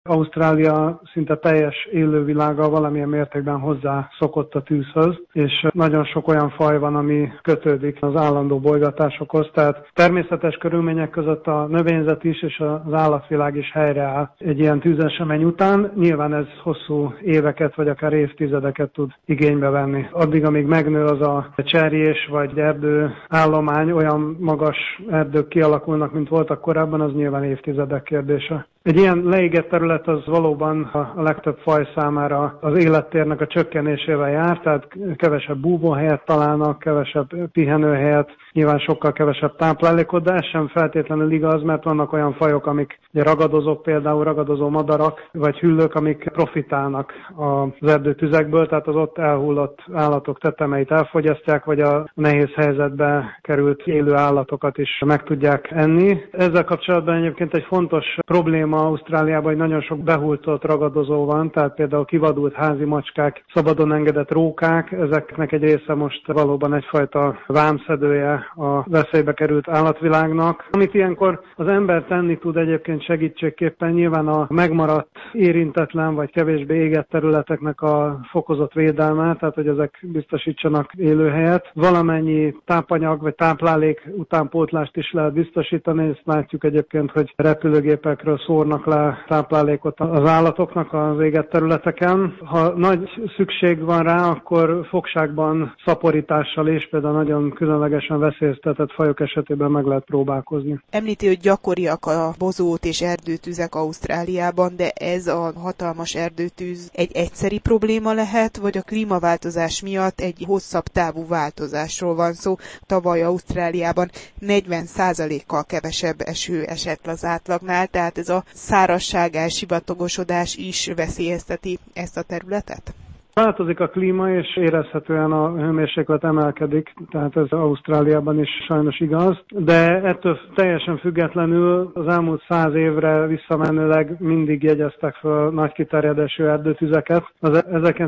Ausztrália szinte teljes élővilága valamilyen mértékben hozzá szokott a tűzhöz, és nagyon sok olyan faj van, ami kötődik az állandó bolygatásokhoz. Tehát természetes körülmények között a növényzet is és az állatvilág is helyreáll egy ilyen tűzesemény után. Nyilván ez hosszú éveket vagy akár évtizedeket tud igénybe venni. Addig, amíg megnő az a cserjés vagy erdő állomány, olyan magas erdők kialakulnak, mint voltak korábban, az nyilván évtizedek kérdése. Egy ilyen leégett terület az valóban a legtöbb faj számára az élettérnek a csökkenésével jár, tehát kevesebb búvóhelyet találnak, kevesebb pihenőhelyet, nyilván sokkal kevesebb táplálékot, de ez sem feltétlenül igaz, mert vannak olyan fajok, amik ragadozók, például ragadozó madarak, vagy hüllők, amik profitálnak az erdőtüzekből, tehát az ott elhullott állatok tetemeit elfogyasztják, vagy a nehéz helyzetbe került élő állatokat is meg tudják enni. Ezzel kapcsolatban egyébként egy fontos probléma Ausztráliában, hogy nagyon sok behultott ragadozó van, tehát például kivadult házi macskák, szabadon engedett rókák, ezeknek egy része most valóban egyfajta vámszedője a veszélybe került állatvilágnak. Amit ilyenkor az ember tenni tud egyébként segítségképpen, nyilván a megmaradt, érintetlen vagy kevésbé égett területeknek a fokozott védelme, tehát hogy ezek biztosítsanak élőhelyet. Valamennyi tápanyag vagy táplálék utánpótlást is lehet biztosítani, ezt látjuk egyébként, hogy repülőgépekről szórnak le táplálékot az állatoknak az égett területeken. Ha nagy szükség van rá, akkor fogságban szaporítással és például nagyon különlegesen veszélyeztetett fajok esetében meg lehet próbálkozni. Említi, hogy gyakoriak a bozót és erdőtüzek Ausztráliában, de ez a hatalmas erdőtűz egy egyszeri probléma lehet, vagy a klímaváltozás miatt egy hosszabb távú változásról van szó. Tavaly Ausztráliában 40%-kal kevesebb eső esett az átlagnál, tehát ez a szárazság, elsivatagosodás is veszélyezteti ezt a területet? Változik a klíma, és érezhetően a hőmérséklet emelkedik, tehát ez Ausztráliában is sajnos igaz, de ettől teljesen függetlenül az elmúlt 100 évre visszamenőleg mindig jegyeztek fel nagy kiterjedésű erdőtüzeket. Az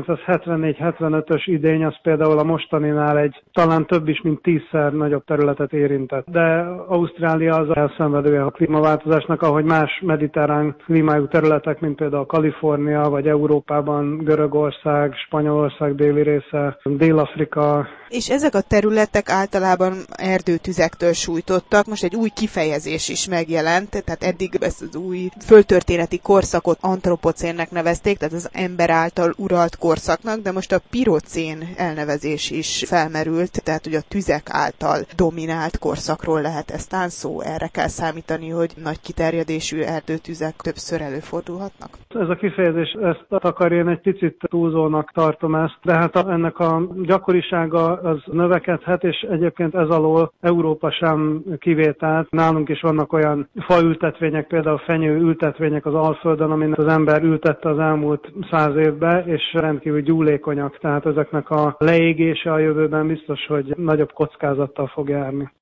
1974-75-ös idény az például a mostaninál egy talán több is, mint 10-szer nagyobb területet érintett. De Ausztrália az elszenvedője a klímaváltozásnak, ahogy más mediterrán klímájú területek, mint például Kalifornia, vagy Európában Görögország, Spanyolország déli része, Dél-Afrika. És ezek a területek általában erdőtüzektől sújtottak. Most egy új kifejezés is megjelent, tehát eddig ezt az új földtörténeti korszakot antropocénnek nevezték, tehát az ember által uralt korszaknak, de most a pirocén elnevezés is felmerült, tehát hogy a tüzek által dominált korszakról lehet eztán szó. Erre kell számítani, hogy nagy kiterjedésű erdőtüzek többször előfordulhatnak. Ez a kifejezés ezt akarja, én egy picit túlzónak tartom ezt, de hát ennek a gyakorisága az növekedhet, és egyébként ez alól Európa sem kivételt. Nálunk is vannak olyan faültetvények, például fenyőültetvények az Alföldön, amit az ember ültette az elmúlt 100 évben, és rendkívül gyúlékonyak, tehát ezeknek a leégése a jövőben biztos, hogy nagyobb kockázattal fog járni.